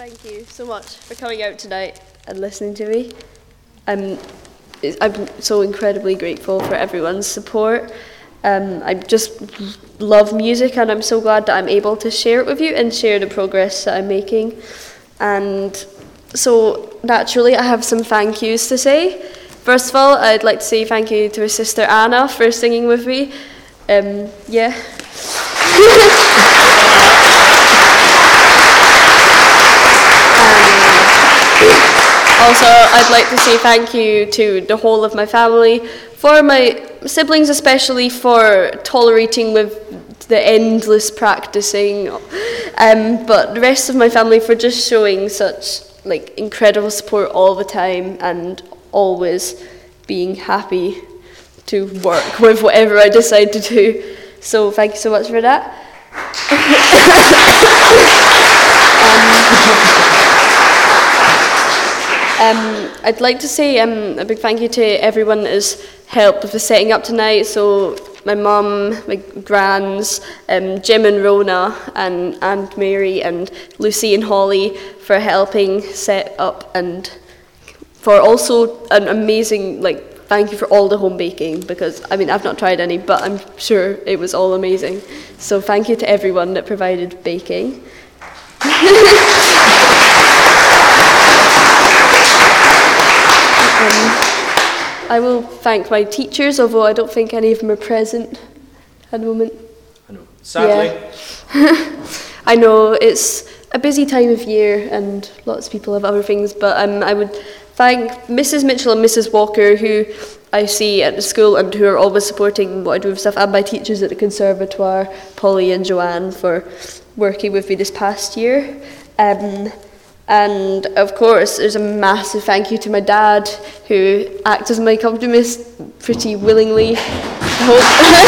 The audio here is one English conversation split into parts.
Thank you so much for coming out tonight and listening to me. I'm so incredibly grateful for everyone's support. I just love music, and I'm so glad that I'm able to share it with you and share the progress that I'm making. And so naturally I have some thank yous to say. First of all, I'd like to say thank you to my sister Anna for singing with me. Also, I'd like to say thank you to the whole of my family, for my siblings especially, for tolerating with the endless practicing, but the rest of my family for just showing such incredible support all the time and always being happy to work with whatever I decide to do. So thank you so much for that. I'd like to say a big thank you to everyone that has helped with the setting up tonight. So my mum, my grans, Jim and Rona, and Aunt Mary and Lucy and Holly for helping set up, and for also an amazing thank you for all the home baking, because I've not tried any, but I'm sure it was all amazing. So thank you to everyone that provided baking. I will thank my teachers, although I don't think any of them are present at the moment. I know. Sadly. Yeah. I know, it's a busy time of year and lots of people have other things, but I would thank Mrs. Mitchell and Mrs. Walker, who I see at the school and who are always supporting what I do with stuff, and my teachers at the Conservatoire, Polly and Joanne, for working with me this past year. And of course, there's a massive thank you to my dad, who acts as my accompanist pretty willingly, I hope.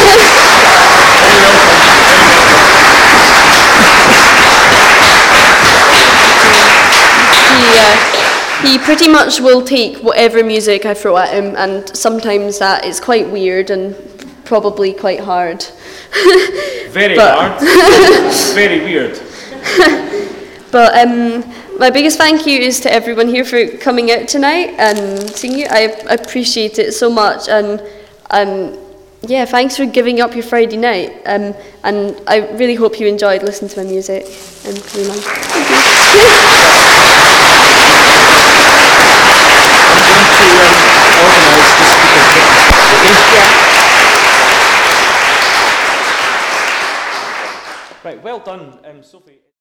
He pretty much will take whatever music I throw at him, and sometimes that is quite weird and probably quite hard. Very hard. Very weird. But my biggest thank you is to everyone here for coming out tonight and seeing you. I appreciate it so much, and thanks for giving up your Friday night. And I really hope you enjoyed listening to my music and coming along. Thank you. Right, well done, Sophie.